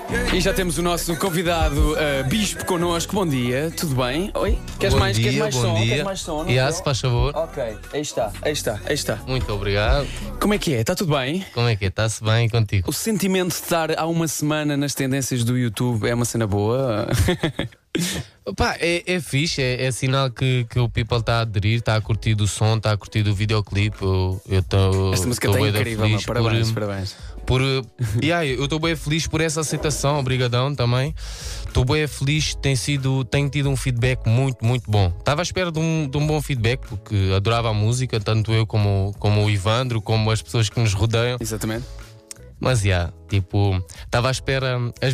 E já temos o nosso convidado Bispo connosco. Bom dia, tudo bem? Oi? Queres Bom mais, dia, queres mais bom som? dia. Queres mais som? E se faz favor. Ok, aí está, aí está, aí está. Muito obrigado. Como é que é? Está tudo bem? Como é que é? Está-se bem contigo? O sentimento de estar há uma semana nas tendências do YouTube é uma cena boa? Pá, é fixe, é sinal que o people está a aderir, está a curtir do som, está a curtir do videoclipe. Eu estou. Esta música está incrível, meu. Parabéns, parabéns. Eu estou bem feliz por essa aceitação, obrigadão também. Estou bem feliz, tenho tido um feedback muito, muito bom. Estava à espera de um bom feedback, porque adorava a música, tanto eu como o Ivandro, como as pessoas que nos rodeiam. Exatamente. Mas estava à espera,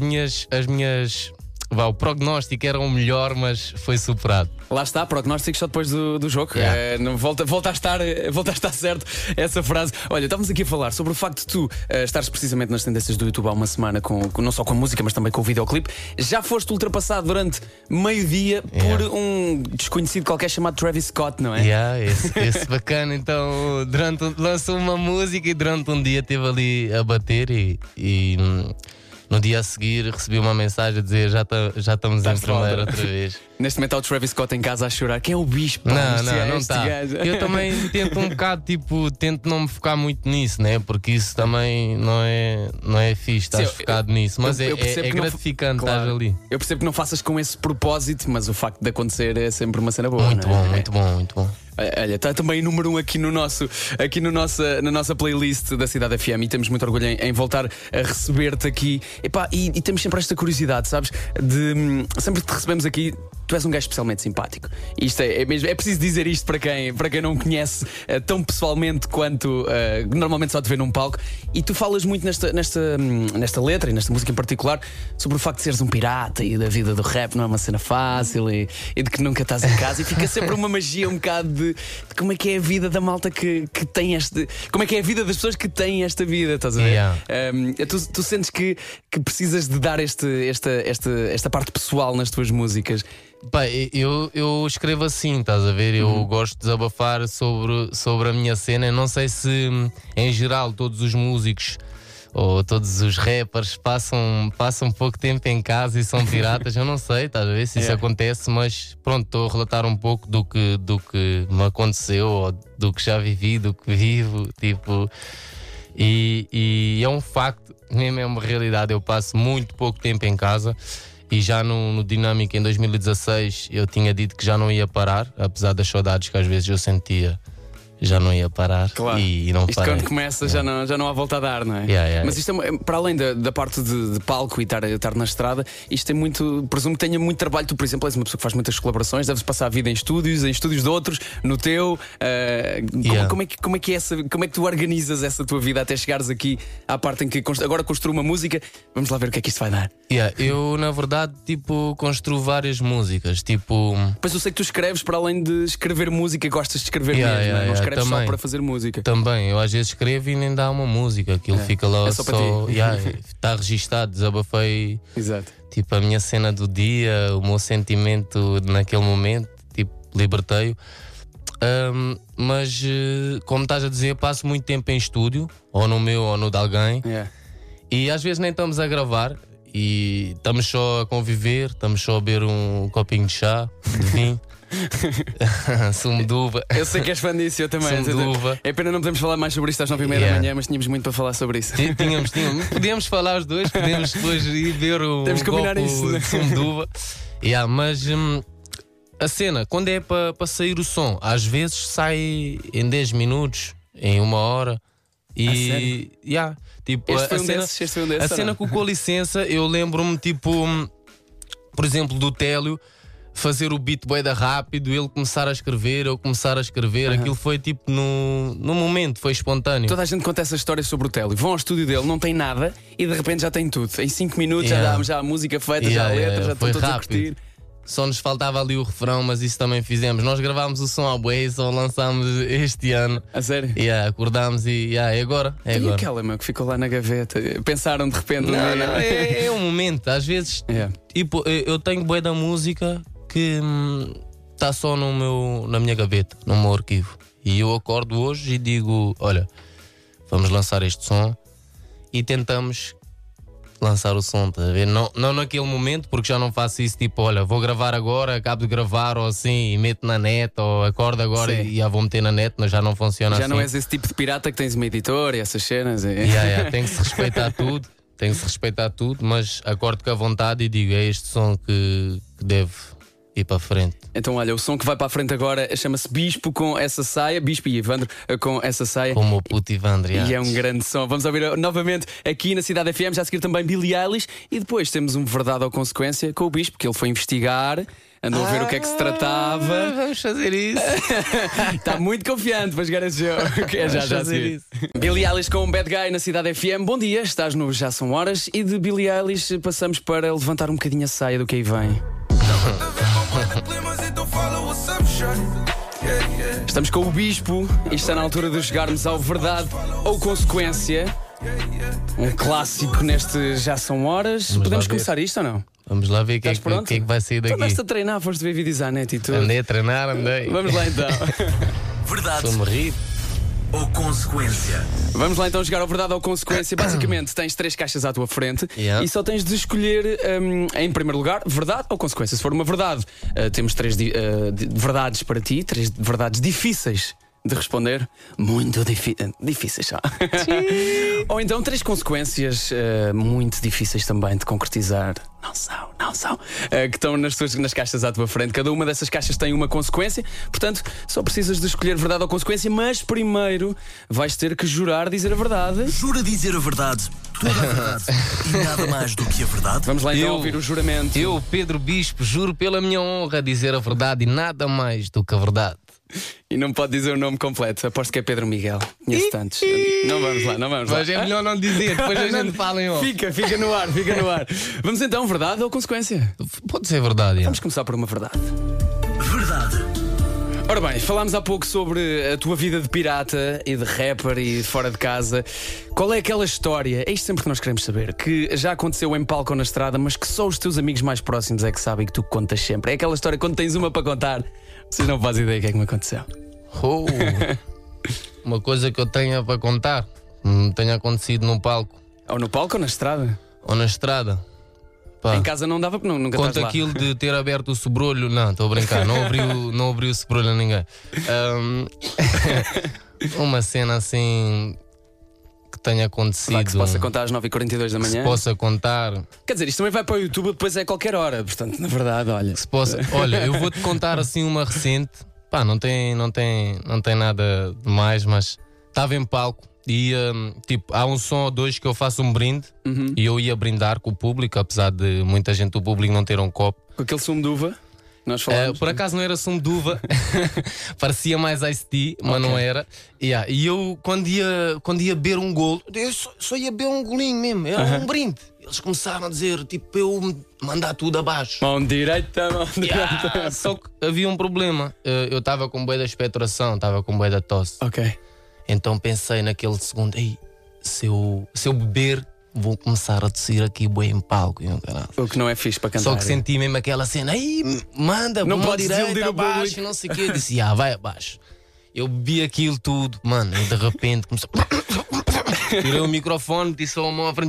o prognóstico era o melhor, mas foi superado. Lá está, prognósticos só depois do jogo. Não volta a estar certo essa frase. Olha, estávamos aqui a falar sobre o facto de tu estares precisamente nas tendências do YouTube há uma semana, não só com a música, mas também com o videoclipe. Já foste ultrapassado durante meio-dia por um desconhecido qualquer chamado Travis Scott, não é? Esse bacana. Então, lançou uma música e durante um dia esteve ali a bater e no dia a seguir recebi uma mensagem a dizer já estamos em primeiro outra vez. Neste momento está o Travis Scott em casa a chorar. Quem é o Bispo? Não está. Eu também tento um bocado, tento não me focar muito nisso, né? Porque isso também não é fixe, estás focado nisso. Mas é gratificante estar ali. Eu percebo que não faças com esse propósito, mas o facto de acontecer é sempre uma cena boa. Muito bom, muito bom, muito bom. Olha, está também número 1 na nossa playlist da Cidade FM e temos muito orgulho em voltar a receber-te aqui. E temos sempre esta curiosidade, sabes? Sempre que te recebemos aqui, tu és um gajo especialmente simpático. Isto é preciso dizer isto para quem não conhece tão pessoalmente quanto normalmente só te vê num palco. E tu falas muito nesta letra e nesta música em particular sobre o facto de seres um pirata e da vida do rap não é uma cena fácil e de que nunca estás em casa e fica sempre uma magia um bocado de como é que é a vida da malta que tem como é que é a vida das pessoas que têm esta vida, estás a ver? Tu sentes que precisas de dar esta parte pessoal nas tuas músicas. Eu escrevo assim, estás a ver? Eu gosto de desabafar sobre a minha cena. Não sei se em geral todos os músicos ou todos os rappers passam pouco tempo em casa e são piratas. Eu não sei, estás a ver se isso acontece, mas pronto, estou a relatar um pouco do que me aconteceu, ou do que já vivi, do que vivo, e é um facto, mesmo é uma realidade. Eu passo muito pouco tempo em casa. E já no Dinâmico em 2016 eu tinha dito que já não ia parar, apesar das saudades que às vezes eu sentia. Já não ia parar, claro. E não isto parei. Quando começa já não há volta a dar, não é? Mas isto para além da parte de palco e estar na estrada, isto tem muito, presumo que tenha muito trabalho. Tu, por exemplo, és uma pessoa que faz muitas colaborações, deves passar a vida em estúdios de outros, no teu. Como é que tu organizas essa tua vida até chegares aqui à parte em que agora construo uma música? Vamos lá ver o que é que isto vai dar. Eu, na verdade, construo várias músicas. Pois eu sei que tu escreves, para além de escrever música, gostas de escrever mesmo, não escreves também, só para fazer música. Também, eu às vezes escrevo e nem dá uma música. Aquilo fica lá só está registado, desabafei. Exato. A minha cena do dia, o meu sentimento naquele momento, libertei-o. Mas como estás a dizer, passo muito tempo em estúdio, ou no meu ou no de alguém, e às vezes nem estamos a gravar e estamos só a conviver, estamos só a beber um copinho de chá, de vinho. Sumo de uva. Eu sei que és fã disso, eu também. Sumo de uva. É pena não podemos falar mais sobre isto às 9h30 da manhã, mas tínhamos muito para falar sobre isso. Tínhamos. Podíamos falar os dois, podemos depois ir ver o copo isso, de sumo de uva. Mas a cena, quando é para sair o som, às vezes sai em 10 minutos, em 1 hora. E este foi um desses, a cena com licença, eu lembro-me, por exemplo, do Télio fazer o beat bué da rápido, ele começar a escrever, eu começar a escrever. Aquilo foi no momento, foi espontâneo. Toda a gente conta essa história sobre o Télio. Vão ao estúdio dele, não tem nada e de repente já tem tudo. Em 5 minutos já há a música feita, já a letra, já estão todos a curtir. Só nos faltava ali o refrão, mas isso também fizemos. Nós gravámos o som à bué, só lançámos este ano. A sério? Acordámos e é agora. E aquela, meu, que ficou lá na gaveta? Pensaram de repente? Não, é um momento. Às vezes, eu tenho bué da música que está só na minha gaveta, no meu arquivo. E eu acordo hoje e digo: olha, vamos lançar este som, e tentamos lançar o som, tá a ver? Não naquele momento, porque já não faço isso tipo, olha, vou gravar agora, acabo de gravar ou assim e meto na net, ou acordo agora e já vou meter na net, mas já não funciona Já assim. não és esse tipo de pirata que tens uma editora e essas cenas. Tem que se respeitar tudo, mas acordo com a vontade e digo, é este som que deve ir para a frente. Então, olha, o som que vai para a frente agora chama-se Bispo com essa saia. Bispo e Evandro com essa saia. Como o puto Evandro. E é um grande som. Vamos ouvir novamente aqui na Cidade FM. Já a seguir também Billie Eilish. E depois temos um Verdade ou Consequência com o Bispo, que ele foi investigar, andou a ver o que é que se tratava. Vamos fazer isso. Está muito confiante para jogar esse jogo. Já a seguir. Billie Eilish com um Bad Guy na Cidade FM. Bom dia, estás no Já São Horas. E de Billie Eilish passamos para levantar um bocadinho a saia do que aí vem. Estamos com o Bispo e está na altura de jogarmos ao Verdade ou Consequência. Um clássico neste Já São Horas. Podemos começar isto ou não? Vamos lá ver o que é que vai sair daqui. Andaste a treinar, foste ver vídeos à net e tudo. Andei a treinar, andei. Vamos lá então. Verdade Estou-me a rir. ou Consequência? Vamos lá então jogar ao Verdade ou Consequência. Basicamente tens 3 caixas à tua frente e só tens de escolher em primeiro lugar Verdade ou Consequência. Se for uma verdade, temos 3 verdades para ti, 3 verdades difíceis de responder, muito difíceis só. Ou então 3 consequências muito difíceis também de concretizar. Não são. Que estão nas caixas à tua frente. Cada uma dessas caixas tem uma consequência. Portanto, só precisas de escolher verdade ou consequência. Mas primeiro vais ter que jurar dizer a verdade. Jura dizer a verdade, toda a verdade e nada mais do que a verdade? Vamos lá então ouvir o juramento. Eu, Pedro Bispo, juro pela minha honra dizer a verdade e nada mais do que a verdade. E não pode dizer o nome completo. Aposto que é Pedro Miguel. Conheço tantos. Não vamos lá. Mas é melhor não dizer, depois a gente fala em off. Fica no ar. Vamos então, verdade ou consequência? Pode ser verdade. Vamos começar por uma verdade. Verdade. Ora bem, falámos há pouco sobre a tua vida de pirata e de rapper e de fora de casa. Qual é aquela história, é isto sempre que nós queremos saber, que já aconteceu em palco ou na estrada, mas que só os teus amigos mais próximos é que sabem e que tu contas sempre? É aquela história quando tens uma para contar, vocês não fazem ideia o que é que me aconteceu. Uma coisa que eu tenha para contar, tenha acontecido no palco. Ou no palco ou na estrada? Ou na estrada. Pá. Em casa não dava porque nunca estás Conta lá. aquilo de ter aberto o sobrolho. Não, estou a brincar, não abri o sobrolho a ninguém. Uma cena assim que tenha acontecido. Vai, que se possa contar às 9h42 da manhã. Se possa contar. Quer dizer, isto também vai para o YouTube, depois é a qualquer hora. Portanto, na verdade, olha. Olha, eu vou-te contar assim uma recente. Pá, não tem nada de mais, mas estava em palco. E tipo, há um som ou dois que eu faço um brinde e eu ia brindar com o público, apesar de muita gente do público não ter um copo. Com aquele sumo de uva, nós falámos. Por acaso não era sumo de uva, parecia mais iced tea, mas não era. E eu, quando ia beber um golo, eu só ia beber um golinho mesmo, era um brinde. Eles começaram a dizer, tipo, para eu mandar tudo abaixo. Mão direita. Só que havia um problema. Eu estava com bué da expectoração, estava com bué da tosse. Ok. Então pensei naquele segundo, se eu beber, vou começar a tossir aqui bué em palco. O que não é fixe para cantar. Só que senti mesmo aquela cena, manda, não mão podes direita, abaixo, não sei o quê. Eu disse, vai abaixo. Eu bebi aquilo tudo, mano, e de repente comecei. Tirei o microfone, disse a mão à frente.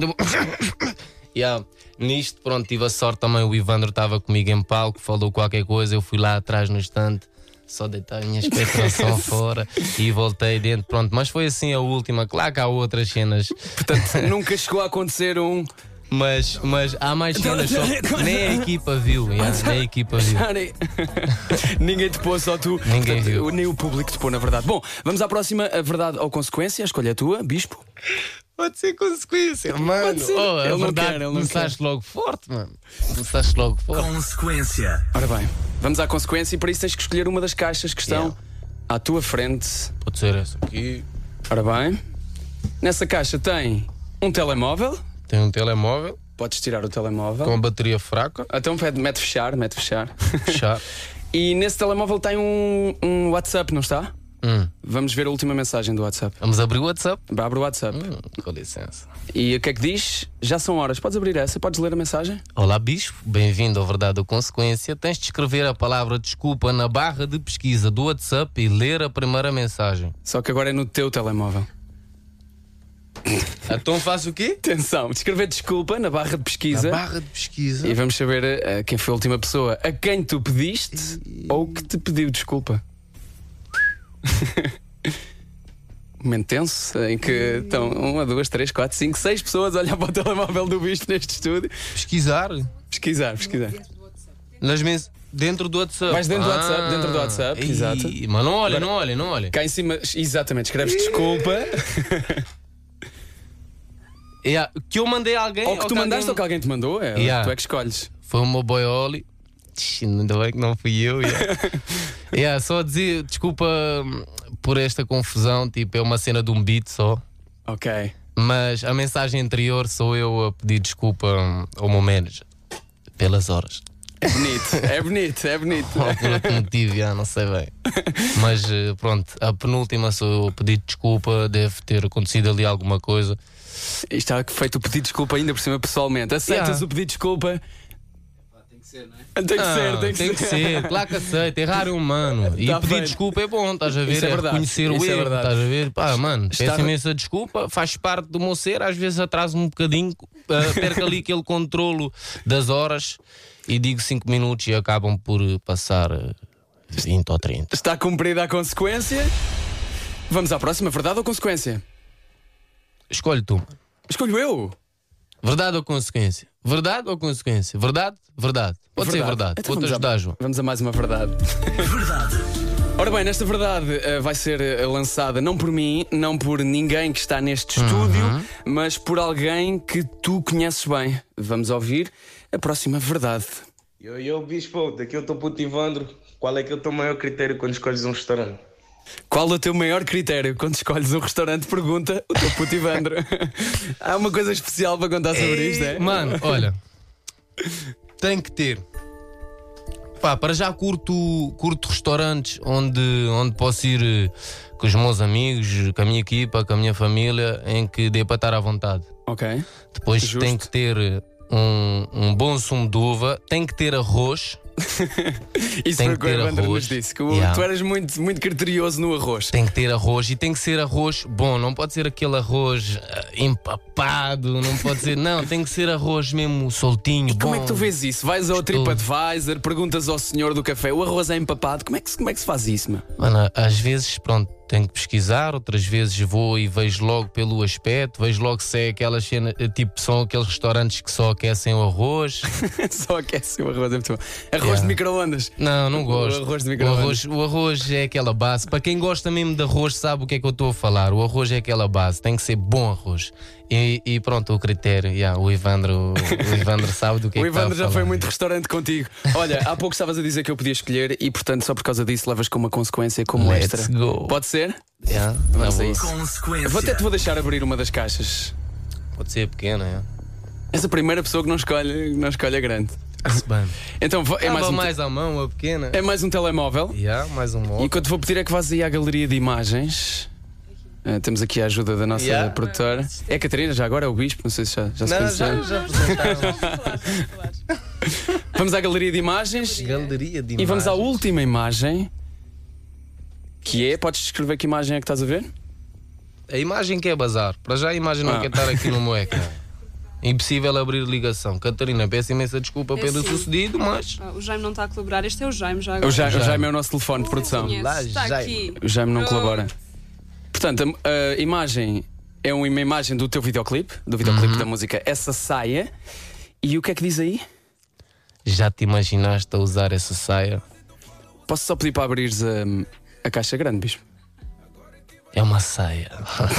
Nisto, pronto, tive a sorte também. O Evandro estava comigo em palco, falou qualquer coisa. Eu fui lá atrás no estante, só deitar a minha expectoração fora e voltei dentro. Pronto, mas foi assim a última. Claro que há outras cenas. Portanto, nunca chegou a acontecer um. Mas há mais cenas, só nem a equipa viu. Nem a equipa viu. Ninguém te pôs, só tu. Ninguém viu. Nem o público te pôs, na verdade. Bom, vamos à próxima, a verdade ou consequência. A escolha é tua, Bispo. Pode ser consequência, mano. Pode ser. Ele não quer, começaste logo forte, mano. Começaste logo forte. Consequência. Ora bem, vamos à consequência e para isso tens que escolher uma das caixas que estão à tua frente. Pode ser essa aqui. Ora bem, nessa caixa tem um telemóvel. Tem um telemóvel. Podes tirar o telemóvel. Com a bateria fraca. Então mete fechar. Fechar. E nesse telemóvel tem um WhatsApp, não está? Vamos ver a última mensagem do WhatsApp. Vamos abrir o WhatsApp? Abre o WhatsApp. Com licença. E o que é que diz? Já são horas. Podes abrir essa? Podes ler a mensagem? Olá, Bispo. Bem-vindo ao Verdade ou Consequência. Tens de escrever a palavra desculpa na barra de pesquisa do WhatsApp e ler a primeira mensagem. Só que agora é no teu telemóvel. Então faço o quê? Atenção, escrever desculpa na barra de pesquisa. Na barra de pesquisa. E vamos saber quem foi a última pessoa a quem tu pediste ou que te pediu desculpa. Momento tenso em que estão 1, 2, 3, 4, 5, 6 pessoas a olhar para o telemóvel do Bispo neste estúdio. Pesquisar. Pesquisar. Dentro do WhatsApp. Vais dentro do WhatsApp, exato. Mas não olha. Cá em cima, exatamente, escreves desculpa. Que eu mandei a alguém. Ou que tu mandaste ou que alguém te mandou, tu é que escolhes. Foi o meu boy Oli. Ainda bem que não fui eu. Só a dizer desculpa por esta confusão. Tipo, é uma cena de um beat só. Ok. Mas a mensagem anterior sou eu a pedir desculpa ao meu manager pelas horas. É bonito. Ou por outro motivo, não sei bem. Mas pronto, a penúltima sou eu a pedir desculpa. Deve ter acontecido ali alguma coisa. E está feito o pedido de desculpa ainda por cima pessoalmente. Aceitas o pedido de desculpa? Tem que ser, não é? Tem que ser. Claro que aceita, errar é humano. E Tá pedir feito. desculpa é bom, estás a ver? Isso é verdade. Reconhecer o Isso é erro, verdade. estás a ver? Pá, mano, Está- peço imensa desculpa, faz parte do meu ser, às vezes atraso-me um bocadinho, perco ali aquele controlo das horas e digo 5 minutos e acabam por passar 20 ou 30. Está cumprida a consequência. Vamos à próxima, verdade ou consequência? Escolhe tu. Escolho eu. Verdade ou consequência? Verdade ou consequência? Verdade? Verdade. Pode ser verdade. Então Vou-te vamos ajudar, João. Vamos a mais uma verdade. Ora bem, nesta verdade vai ser lançada não por mim, não por ninguém que está neste estúdio, mas por alguém que tu conheces bem. Vamos ouvir a próxima verdade. Eu, Bispo, daqui eu estou puto Ivandro. Qual é que é o teu maior critério quando escolhes um restaurante? Qual o teu maior critério quando escolhes um restaurante? Pergunta o teu puto Ivandro. Há uma coisa especial para contar sobre isto, é? Mano, olha, tem que ter. Pá, para já curto restaurantes onde posso ir com os meus amigos, com a minha equipa, com a minha família, em que dê para estar à vontade. Ok. Depois Justo. tem que ter um bom sumo de uva, tem que ter arroz. Isso Tem foi o que que o ter Evandro nos arroz. disse. Que Yeah. tu eras muito criterioso no arroz. Tem que ter arroz e tem que ser arroz bom, não pode ser aquele arroz empapado, não pode ser, não, tem que ser arroz mesmo soltinho, bom. Como é que tu vês isso? Vais ao TripAdvisor, perguntas ao senhor do café, o arroz é empapado? Como é que se faz isso, meu? Mano, às vezes, pronto, tenho que pesquisar, outras vezes vou e vejo logo pelo aspecto, vejo logo se é aquelas cenas, tipo, são aqueles restaurantes que só aquecem o arroz. Só aquece o arroz, é muito bom. Arroz de micro-ondas. Não gosto. O arroz de micro-ondas. O arroz é aquela base. Para quem gosta mesmo de arroz, sabe o que é que eu estou a falar. O arroz é aquela base, tem que ser bom arroz. E pronto, o critério, o Ivandro sabe do que é O que está a Evandro já falar. foi muito restaurante contigo. Olha, há pouco estavas a dizer que eu podia escolher e, portanto, só por causa disso levas com uma consequência como Let's extra. go. Pode ser? Vamos a isso. Consequência. Até te vou deixar abrir uma das caixas. Pode ser pequena, És a primeira pessoa que não escolhe a grande. Bem. Então, é mais mais à mão, a pequena. é mais um telemóvel. Mais um E móvel. o que eu te vou pedir é que vás aí à galeria de imagens. Temos aqui a ajuda da nossa produtora. É a Catarina, já agora é o Bispo, não sei se já se conheceram. já apresentaram. Vamos à galeria de imagens Galeria de e vamos à imagens. última imagem. Que é, podes descrever que imagem é que estás a ver? A imagem que é bazar. Para já a imagem não quer estar aqui no meu ecrã. Impossível abrir ligação. Catarina, peço imensa desculpa pelo sim. sucedido, mas. O Jaime não está a colaborar. Este é o Jaime já agora. O Jaime é o nosso telefone de produção. Conheço. Lá, Está Jaime. aqui. O Jaime não Pronto. colabora. Portanto, a imagem é uma imagem do teu videoclipe, do videoclipe da música Essa Saia. E o que é que diz aí? Já te imaginaste a usar essa saia? Posso só pedir para abrires a caixa grande, Bispo? É uma saia.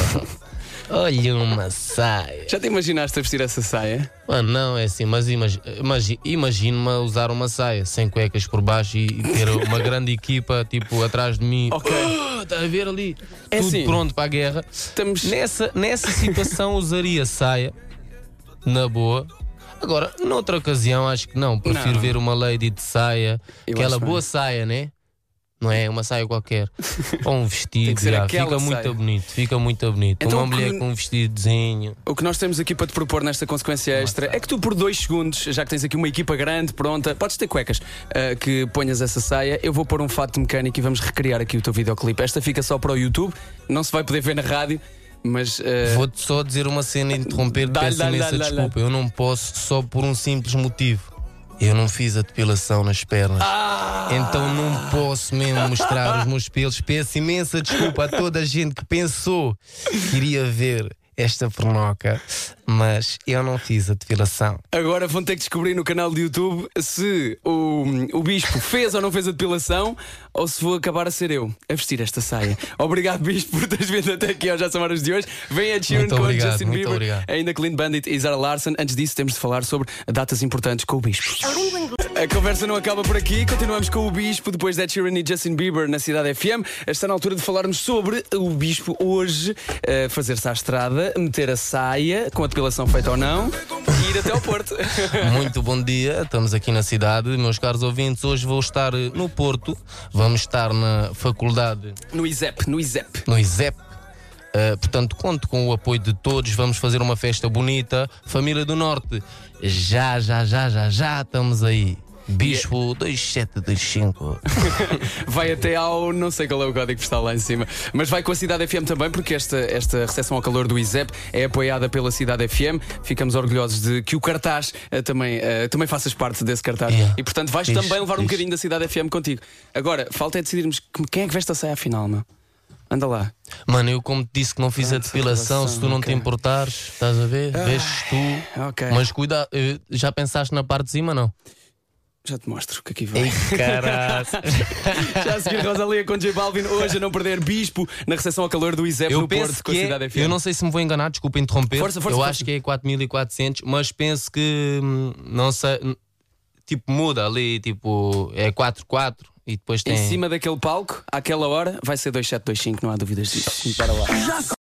Olha uma saia. Já te imaginaste a vestir essa saia? Mano, não, é assim, mas imagino-me a usar uma saia sem cuecas por baixo e ter uma grande equipa tipo atrás de mim. Ok. Está a ver ali? É Tudo assim. pronto para a guerra. Estamos. Nessa situação usaria saia, na boa. Agora, noutra ocasião, acho que não. Prefiro Não. ver uma lady de saia, Eu aquela acho boa bem. saia, né? Não é uma saia qualquer. Ou um Tem vestido, que ser aquela fica saia. muito bonito. Fica muito bonito. Então, uma o que- mulher com um vestido de desenho. O que nós temos aqui para te propor nesta consequência extra é que tu, por 2 segundos, já que tens aqui uma equipa grande, pronta, podes ter cuecas, que ponhas essa saia. Eu vou pôr um fato mecânico e vamos recriar aqui o teu videoclipe. Esta fica só para o YouTube, não se vai poder ver na rádio, Mas Vou-te só dizer uma cena e interromper, peço imensa desculpa. Eu não posso só por um simples motivo. Eu não fiz a depilação nas pernas. Então não posso mesmo mostrar os meus pelos. Peço imensa desculpa a toda a gente que pensou que iria ver esta pornoca, mas eu não fiz a depilação. agora vão ter que descobrir no canal do YouTube se o Bispo fez ou não fez a depilação, ou se vou acabar a ser eu a vestir esta saia. Obrigado, Bispo, por teres vindo até aqui ao Já São Horas de hoje. Vem a Sheeran com Justin Bieber, obrigado. ainda Clean Bandit e Zara Larsson. Antes disso, temos de falar sobre datas importantes com o Bispo. A conversa não acaba por aqui. Continuamos com o Bispo depois de Ed Sheeran e Justin Bieber na Cidade FM. Está na altura de falarmos sobre o Bispo hoje fazer-se à estrada, meter a saia com a depilação feita ou não e ir até ao Porto. Muito bom dia, estamos aqui na cidade, meus caros ouvintes. Hoje vou estar no Porto, vamos estar na faculdade, No ISEP. no ISEP. Portanto, conto com o apoio de todos. Vamos fazer uma festa bonita. Família do Norte, já estamos aí. Bispo 2725. Vai até ao. Não sei qual é o código postal lá em cima, mas vai com a Cidade FM também, porque esta recepção ao calor do ISEP é apoiada pela Cidade FM. Ficamos orgulhosos de que o cartaz também faças parte desse cartaz. Yeah. E portanto vais Fixe, também levar um fixe. bocadinho da Cidade FM contigo. Agora, falta é decidirmos quem é que veste a saia afinal, meu. Anda lá. Mano, eu como te disse que não fiz a depilação, se tu não te ok. importares, estás a ver? Vestes tu. Ok. Mas cuidado, já pensaste na parte de cima, não? Já te mostro o que aqui vai. Ei, caralho. Já a seguir Rosalia com J Balvin. Hoje a não perder Bispo na recepção ao calor do ISEP Eu no Porto penso com a que Cidade FM. eu não sei se me vou enganar, desculpa interromper. Força, eu força. acho que é 4.400, mas penso que não sei, tipo muda ali, tipo é 4.4 e depois tem Em cima daquele palco, àquela hora, vai ser 2725, não há dúvidas disso. Para lá.